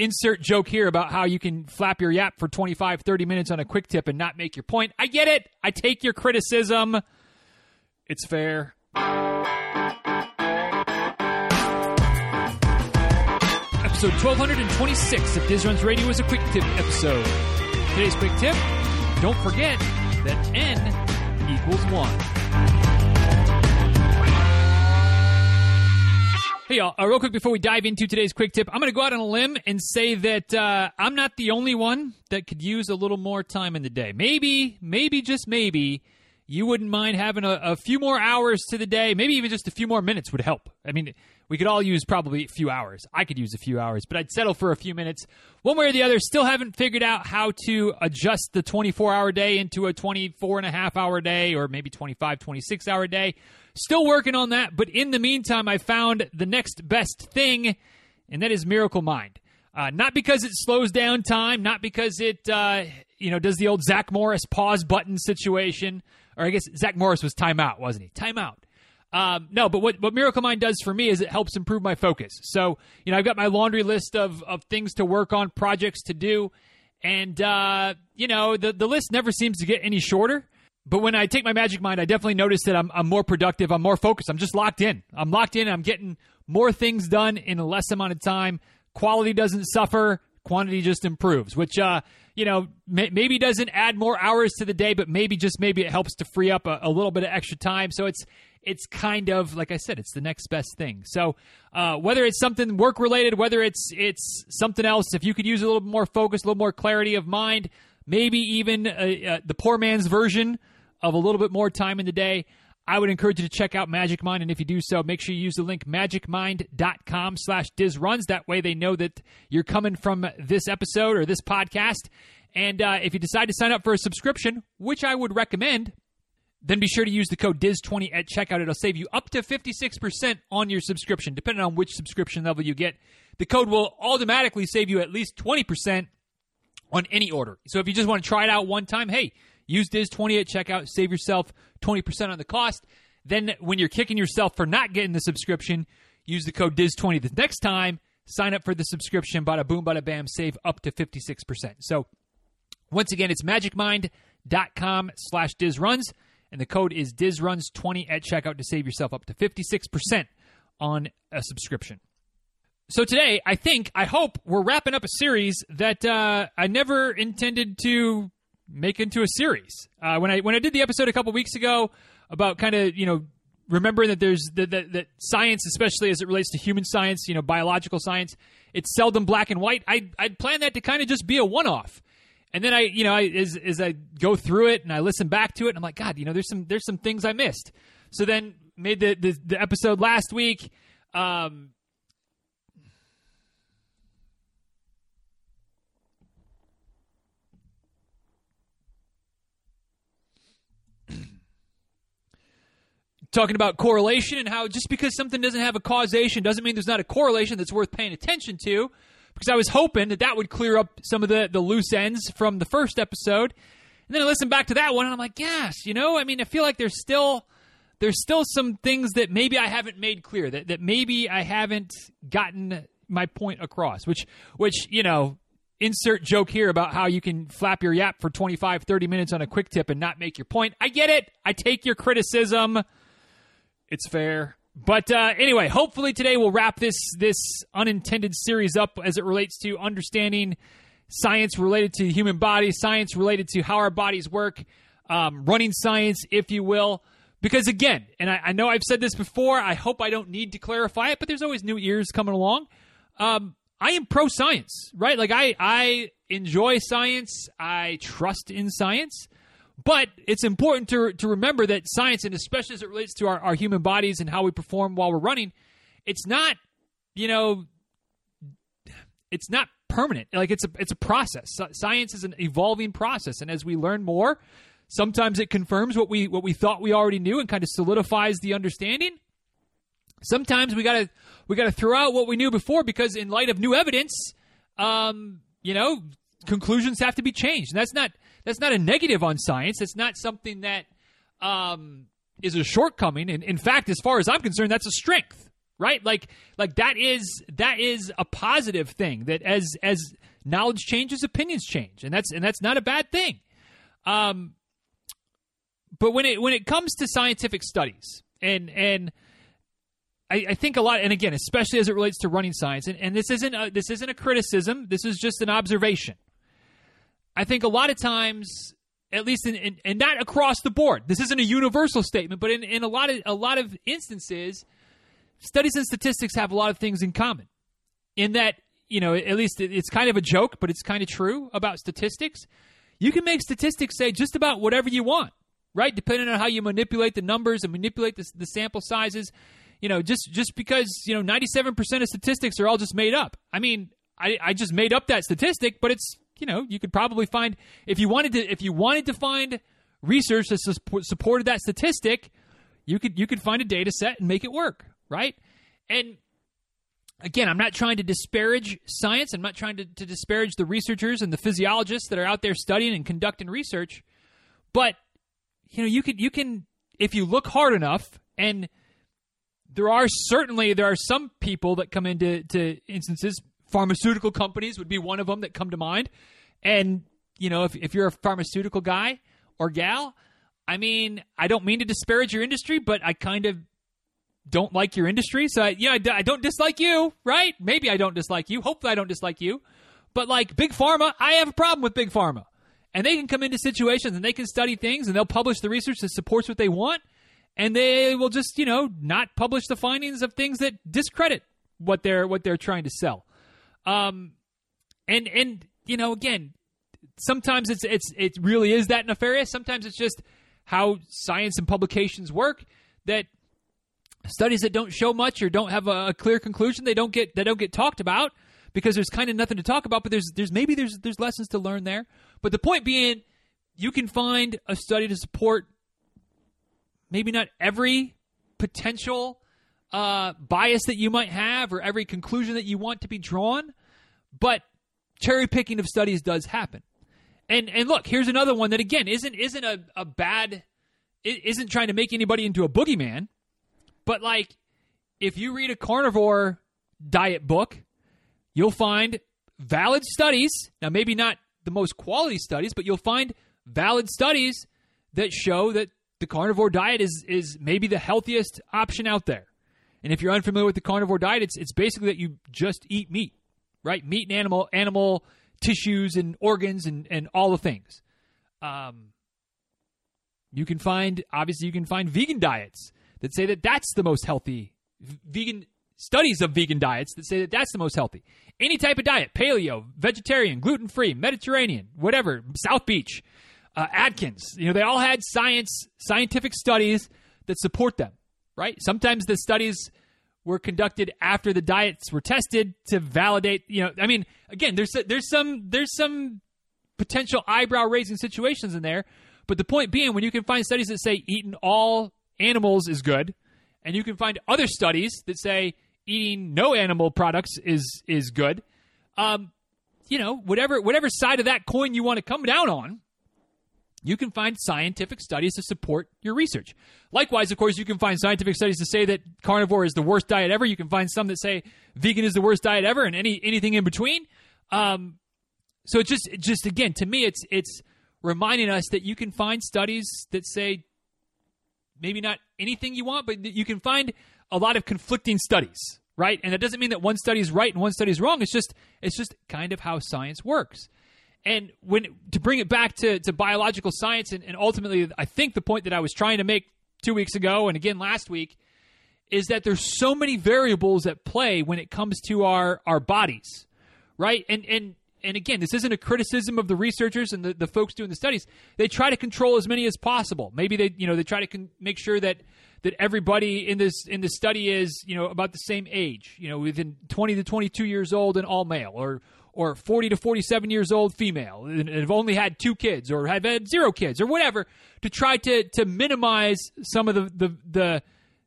insert joke here about how you can flap your yap for 25, 30 minutes on a quick tip and not make your point. I get it. I take your criticism. It's fair. Episode 1226 of Diz Runs Radio is a quick tip episode. Today's quick tip, don't forget that N equals 1. Hey, y'all, real quick before we dive into today's quick tip, I'm going to go out on a limb and say that I'm not the only one that could use a little more time in the day. Maybe, just maybe, you wouldn't mind having a few more hours to the day. Maybe even just a few more minutes would help. I mean, we could all use probably a few hours. I could use a few hours, but I'd settle for a few minutes. One way or the other, still haven't figured out how to adjust the 24-hour day into a 24-and-a-half-hour day or maybe 25, 26-hour day. Still working on that, but in the meantime, I found the next best thing, and that is Miracle Mind. Not because it slows down time, not because it does the old Zach Morris pause button situation, or I guess Zach Morris was timeout, wasn't he? Timeout. No, but what Miracle Mind does for me is it helps improve my focus. So, I've got my laundry list of things to work on, projects to do, and, the list never seems to get any shorter. But when I take my Magic Mind, I definitely notice that I'm more productive, I'm more focused, I'm just locked in. I'm getting more things done in a less amount of time. Quality doesn't suffer, quantity just improves, which, maybe doesn't add more hours to the day, but maybe it helps to free up a little bit of extra time. So it's kind of, like I said, it's the next best thing. So whether it's something work-related, whether it's something else, if you could use a little more focus, a little more clarity of mind, maybe even the poor man's version of a little bit more time in the day, I would encourage you to check out Magic Mind. And if you do so, make sure you use the link magicmind.com/DizRuns. That way they know that you're coming from this episode or this podcast. And if you decide to sign up for a subscription, which I would recommend, then be sure to use the code DIZ20 at checkout. It'll save you up to 56% on your subscription, depending on which subscription level you get. The code will automatically save you at least 20% on any order. So if you just want to try it out one time, hey, use DIZ20 at checkout, save yourself 20% on the cost. Then when you're kicking yourself for not getting the subscription, use the code DIZ20 the next time, sign up for the subscription, bada boom, bada bam, save up to 56%. So once again, it's magicmind.com/DizRuns, and the code is DizRuns20 at checkout to save yourself up to 56% on a subscription. So today, I hope we're wrapping up a series that I never intended to make into a series. When I did the episode a couple weeks ago about kind of, remembering that there's that science, especially as it relates to human science, biological science, it's seldom black and white. I'd planned that to kind of just be a one-off. And then as I go through it and I listen back to it, and I'm like, God, there's some things I missed. So then made the episode last week. Talking about correlation and how just because something doesn't have a causation doesn't mean there's not a correlation that's worth paying attention to, because I was hoping that would clear up some of the loose ends from the first episode. And then I listened back to that one and I'm like, yes, I feel like there's still some things that maybe I haven't made clear, that maybe I haven't gotten my point across, which insert joke here about how you can flap your yap for 25, 30 minutes on a quick tip and not make your point. I get it. I take your criticism. It's fair. But anyway, hopefully today we'll wrap this unintended series up as it relates to understanding science related to the human body, science related to how our bodies work, running science, if you will. Because again, and I know I've said this before, I hope I don't need to clarify it, but there's always new ears coming along. I am pro-science, right? Like I enjoy science. I trust in science. But it's important to remember that science, and especially as it relates to our human bodies and how we perform while we're running, it's not, it's not permanent. Like it's a process. Science is an evolving process, and as we learn more, sometimes it confirms what we thought we already knew and kind of solidifies the understanding. Sometimes we gotta throw out what we knew before because in light of new evidence, conclusions have to be changed. And that's not a negative on science. It's not something that is a shortcoming. And in fact, as far as I'm concerned, that's a strength, right? Like that is a positive thing, that as knowledge changes, opinions change, and that's not a bad thing. But when it comes to scientific studies, and I think a lot, and again, especially as it relates to running science, and this isn't a criticism, this is just an observation. I think a lot of times, at least and not across the board, this isn't a universal statement, but in a lot of instances, studies and statistics have a lot of things in common. In that, at least it's kind of a joke, but it's kind of true about statistics. You can make statistics say just about whatever you want, right? Depending on how you manipulate the numbers and manipulate the sample sizes. Just because 97% of statistics are all just made up. I mean, I just made up that statistic, but it's you could probably find, if you wanted to find research that supported that statistic, you could find a data set and make it work, right? And again, I'm not trying to disparage science. I'm not trying to disparage the researchers and the physiologists that are out there studying and conducting research. But you can if you look hard enough, and there are some people that come into instances. Pharmaceutical companies would be one of them that come to mind. And, if you're a pharmaceutical guy or gal, I mean, I don't mean to disparage your industry, but I kind of don't like your industry. So, I don't dislike you, right? Maybe I don't dislike you. Hopefully I don't dislike you. But like Big Pharma, I have a problem with Big Pharma. And they can come into situations and they can study things and they'll publish the research that supports what they want. And they will just, not publish the findings of things that discredit what they're trying to sell. And again, sometimes it really is that nefarious. Sometimes it's just how science and publications work, that studies that don't show much or don't have a clear conclusion, they don't get talked about because there's kind of nothing to talk about, but there's lessons to learn there. But the point being, you can find a study to support maybe not every potential bias that you might have or every conclusion that you want to be drawn, but cherry picking of studies does happen. And look, here's another one that again isn't a bad, it isn't trying to make anybody into a boogeyman, but like if you read a carnivore diet book, you'll find valid studies. Now maybe not the most quality studies, but you'll find valid studies that show that the carnivore diet is maybe the healthiest option out there. And if you're unfamiliar with the carnivore diet, it's basically that you just eat meat, right? Meat and animal tissues and organs and all the things. You can find vegan diets that say that that's the most healthy. Vegan studies of vegan diets that say that that's the most healthy. Any type of diet, paleo, vegetarian, gluten-free, Mediterranean, whatever, South Beach, Atkins, they all had scientific studies that support them, right? Sometimes the studies were conducted after the diets were tested to validate, again, there's some potential eyebrow-raising situations in there, but the point being, when you can find studies that say eating all animals is good, and you can find other studies that say eating no animal products is good, whatever side of that coin you want to come down on, you can find scientific studies to support your research. Likewise, of course, you can find scientific studies to say that carnivore is the worst diet ever. You can find some that say vegan is the worst diet ever, and anything in between. So it just again, to me, it's reminding us that you can find studies that say maybe not anything you want, but you can find a lot of conflicting studies, right? And that doesn't mean that one study is right and one study is wrong. It's just kind of how science works. And to bring it back to biological science, and ultimately, I think the point that I was trying to make 2 weeks ago and again last week is that there's so many variables at play when it comes to our bodies, right? And again, this isn't a criticism of the researchers and the folks doing the studies. They try to control as many as possible. Maybe they try to make sure that everybody in this study is about the same age, within 20 to 22 years old and all male, or 40 to 47 years old female, and have only had 2 kids or have had 0 kids or whatever, to try to minimize some of the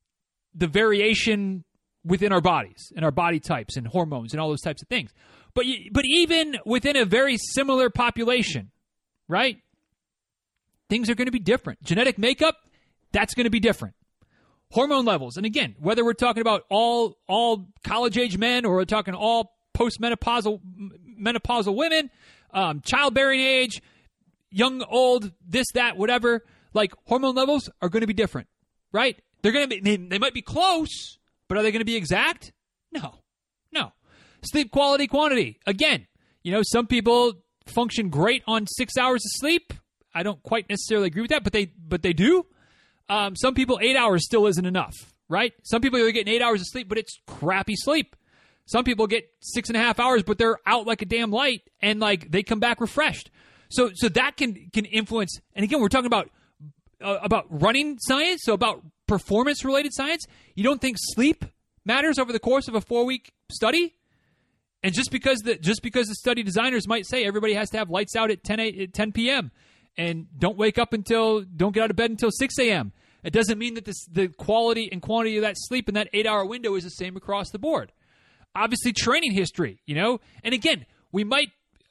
variation within our bodies and our body types and hormones and all those types of things. But even within a very similar population, right? Things are going to be different. Genetic makeup, that's going to be different. hormone levels. And again, whether we're talking about all college-age men or we're talking all postmenopausal menopausal women, childbearing age, young, old, this, that, whatever, like hormone levels are going to be different, right? They're going to be, they might be close, but are they going to be exact? No. Sleep quality, quantity. Again, some people function great on 6 hours of sleep. I don't quite necessarily agree with that, but they do. Some people, 8 hours still isn't enough, right? Some people are getting 8 hours of sleep, but it's crappy sleep. Some people get 6.5 hours, but they're out like a damn light, and like they come back refreshed. So that can influence. And again, we're talking about running science, so about performance related science. You don't think sleep matters over the course of a 4-week study? And just because the study designers might say everybody has to have lights out at 10 p.m. and don't get out of bed until 6 a.m. It doesn't mean that the quality and quantity of that sleep in that 8-hour window is the same across the board. Obviously, training history, and again, we might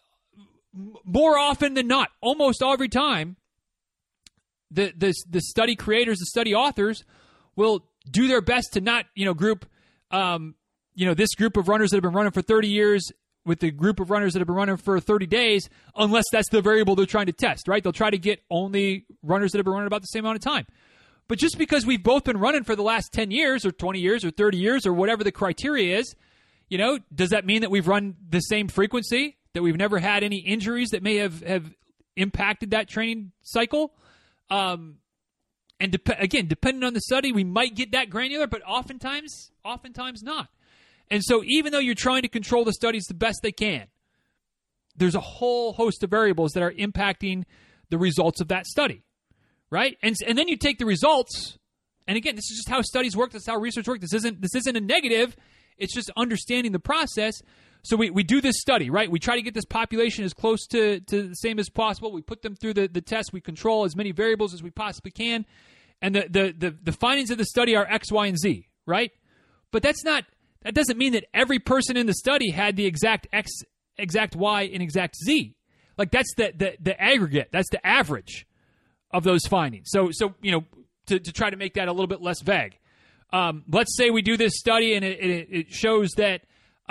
more often than not, almost every time, the study creators, the study authors will do their best to not group this group of runners that have been running for 30 years with the group of runners that have been running for 30 days, unless that's the variable they're trying to test, right? They'll try to get only runners that have been running about the same amount of time. But just because we've both been running for the last 10 years or 20 years or 30 years or whatever the criteria is, does that mean that we've run the same frequency, that we've never had any injuries that may have impacted that training cycle? And again, depending on the study, we might get that granular, but oftentimes not. And so even though you're trying to control the studies the best they can, there's a whole host of variables that are impacting the results of that study, right? And then you take the results, and again, this is just how studies work. This is how research works. This isn't a negative. It's just understanding the process. So we do this study, right? We try to get this population as close to the same as possible. We put them through the test. We control as many variables as we possibly can. And the findings of the study are X, Y, and Z, right? But that doesn't mean that every person in the study had the exact X, exact Y, and exact Z. Like that's the aggregate. That's the average of those findings. So to try to make that a little bit less vague. Let's say we do this study and it shows that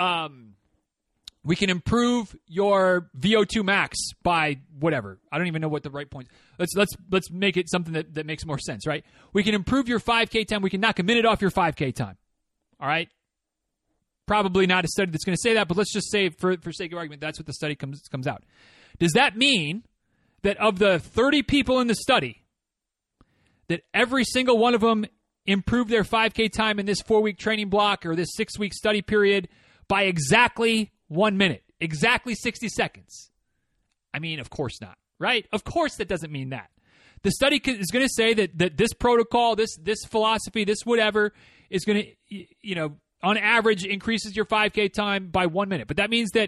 we can improve your VO2 max by whatever. I don't even know what the right point is. Let's make it something that makes more sense, right? We can improve your 5K time. We can knock a minute off your 5K time. All right? Probably not a study that's going to say that, but let's just say for sake of argument, that's what the study comes out. Does that mean that of the 30 people in the study, that every single one of them improved their 5K time in this 4-week training block or this 6-week study period by exactly 1 minute, exactly 60 seconds? I mean, of course not, right? Of course that doesn't mean that. The study is going to say that this protocol, this philosophy, this whatever is going to, on average increases your 5K time by 1 minute. But that means that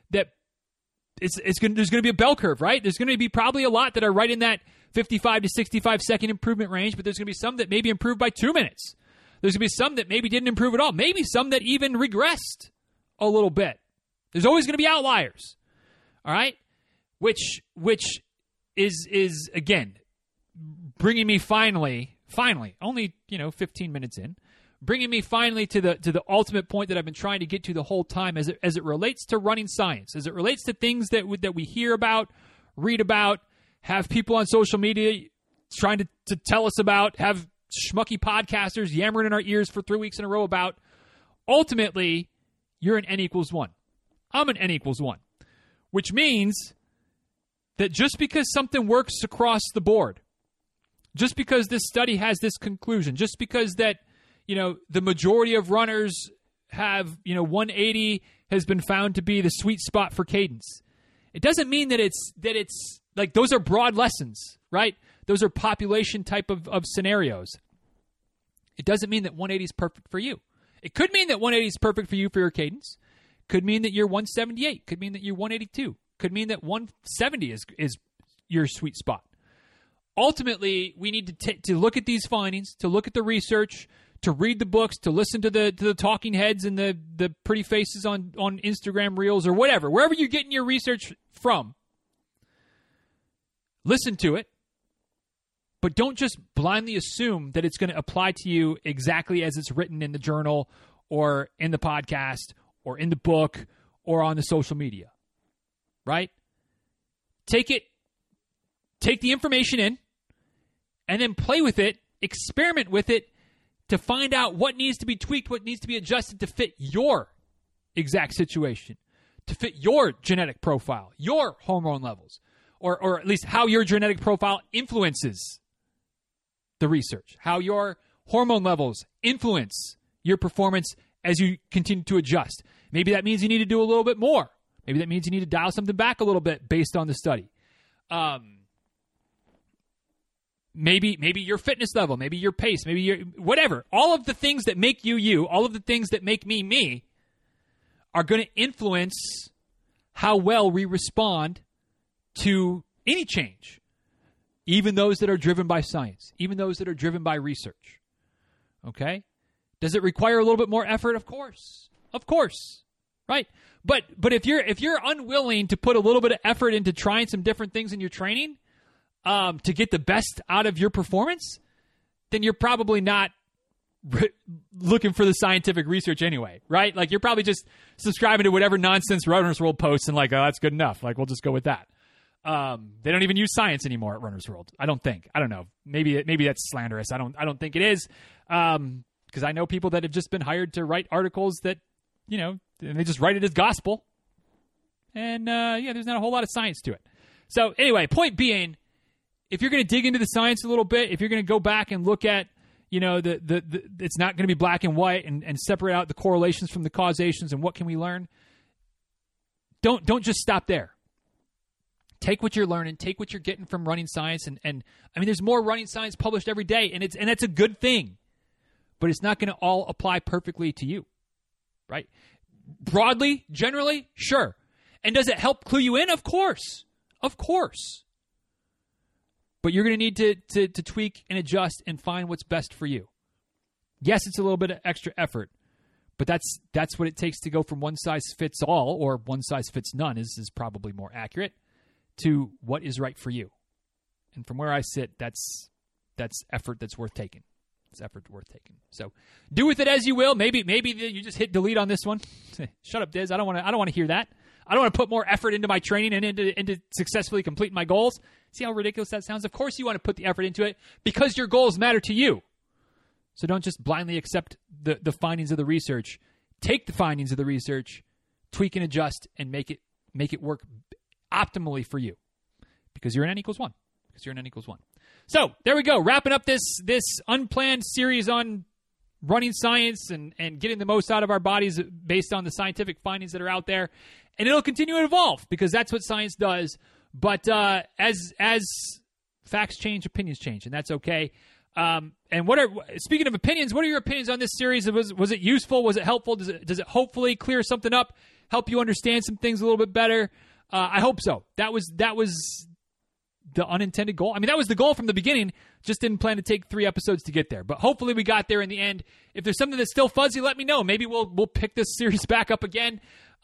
there's going to be a bell curve, right? There's going to be probably a lot that are right in that 55 to 65 second improvement range, but there's going to be some that maybe improved by 2 minutes. There's going to be some that maybe didn't improve at all. Maybe some that even regressed a little bit. There's always going to be outliers, all right? Which is again, bringing me finally, only 15 minutes in, bringing me finally to the ultimate point that I've been trying to get to the whole time as it relates to running science, as it relates to things that we hear about, read about, have people on social media trying to tell us about, have schmucky podcasters yammering in our ears for 3 weeks in a row about. Ultimately, you're an N equals 1. I'm an N equals 1, which means that just because something works across the board, just because this study has this conclusion, just because that the majority of runners have 180 has been found to be the sweet spot for cadence, it doesn't mean that it's like those are broad lessons, right? Those are population type of scenarios. It doesn't mean that 180 is perfect for you. It could mean that 180 is perfect for you for your cadence. Could mean that you're 178. Could mean that you're 182. Could mean that 170 is your sweet spot. Ultimately, we need to look at these findings, to look at the research, to read the books, to listen to the talking heads and the pretty faces on Instagram Reels or whatever, wherever you're getting your research from. Listen to it. But don't just blindly assume that it's going to apply to you exactly as it's written in the journal or in the podcast or in the book or on the social media, right? Take the information in, and then play with it, experiment with it to find out what needs to be tweaked, what needs to be adjusted to fit your exact situation, to fit your genetic profile, your hormone levels, or at least how your genetic profile influences the research, how your hormone levels influence your performance as you continue to adjust. Maybe that means you need to do a little bit more. Maybe that means you need to dial something back a little bit based on the study. Maybe your fitness level, maybe your pace, maybe your whatever. All of the things that make you you, all of the things that make me me, are going to influence how well we respond to any change, even those that are driven by science, even those that are driven by research. Okay? Does it require a little bit more effort? Of course, right? But if you're unwilling to put a little bit of effort into trying some different things in your training to get the best out of your performance, then you're probably not looking for the scientific research anyway, right? Like, you're probably just subscribing to whatever nonsense Runner's World posts and like, oh, that's good enough. Like, we'll just go with that. They don't even use science anymore at Runner's World. I don't think. I don't know. Maybe that's slanderous. I don't think it is. Because I know people that have just been hired to write articles that, and they just write it as gospel. And there's not a whole lot of science to it. So anyway, point being, if you're going to dig into the science a little bit, if you're going to go back and look at, it's not going to be black and white and separate out the correlations from the causations and what can we learn, don't just stop there. Take what you're learning, take what you're getting from running science, and I mean, there's more running science published every day, and that's a good thing. But it's not going to all apply perfectly to you, right? Broadly, generally, sure. And does it help clue you in? Of course. But you're going to need to tweak and adjust and find what's best for you. Yes, it's a little bit of extra effort, but that's what it takes to go from one size fits all, or one size fits none is probably more accurate, to what is right for you. And from where I sit, that's effort that's worth taking. It's effort worth taking. So do with it as you will. Maybe you just hit delete on this one. Shut up, Diz. I don't want to hear that. I don't want to put more effort into my training and into successfully completing my goals. See how ridiculous that sounds? Of course you want to put the effort into it because your goals matter to you. So don't just blindly accept the findings of the research. Take the findings of the research, tweak and adjust, and make it work optimally for you. Because you're an N equals 1. So there we go. Wrapping up this unplanned series on running science and getting the most out of our bodies based on the scientific findings that are out there. And it'll continue to evolve because that's what science does. But as facts change, opinions change, and that's okay. And speaking of opinions, what are your opinions on this series? Was it useful? Was it helpful? Does it hopefully clear something up, help you understand some things a little bit better? I hope so. That was the unintended goal. I mean, that was the goal from the beginning. Just didn't plan to take 3 episodes to get there. But hopefully we got there in the end. If there's something that's still fuzzy, let me know. Maybe we'll pick this series back up again.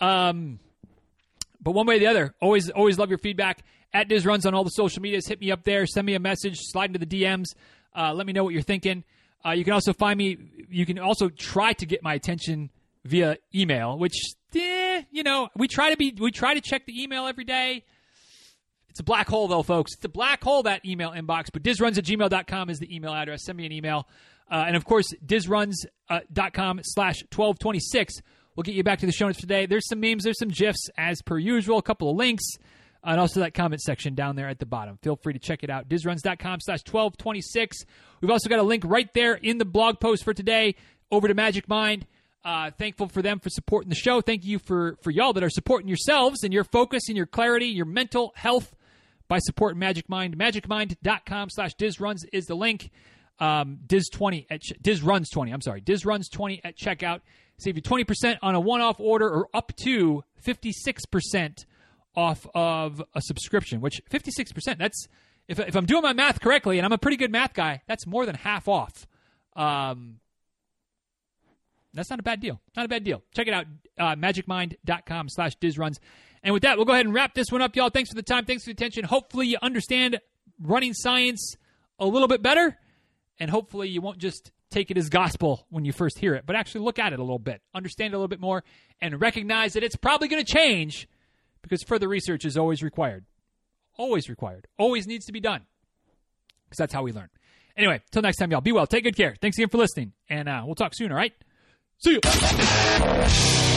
But one way or the other, always love your feedback. At DizRuns on all the social medias. Hit me up there. Send me a message. Slide into the DMs. Let me know what you're thinking. You can also find me. You can also try to get my attention via email, which, we try to check the email every day. It's a black hole, though, folks. It's a black hole, that email inbox. But dizruns@gmail.com is the email address. Send me an email. And, of course, dizruns.com/1226 will get you back to the show notes today. There's some memes. There's some GIFs, as per usual. A couple of links. And also that comment section down there at the bottom. Feel free to check it out. dizruns.com/1226. We've also got a link right there in the blog post for today over to Magic Mind. Thankful for them for supporting the show. Thank you for y'all that are supporting yourselves and your focus and your clarity, your mental health by supporting Magic Mind. MagicMind.com/DizRuns is the link. Diz20 at DizRuns20. I'm sorry, DizRuns20 at checkout. Save you 20% on a one-off order, or up to 56% off of a subscription. Which 56%? That's if I'm doing my math correctly, and I'm a pretty good math guy, that's more than half off. That's not a bad deal. Check it out, magicmind.com/DizRuns. And with that, we'll go ahead and wrap this one up, y'all. Thanks for the time. Thanks for the attention. Hopefully you understand running science a little bit better, and hopefully you won't just take it as gospel when you first hear it, but actually look at it a little bit, understand it a little bit more, and recognize that it's probably going to change because further research is always required. Always required. Always needs to be done because that's how we learn. Anyway, till next time, y'all. Be well. Take good care. Thanks again for listening, and we'll talk soon, all right? See you.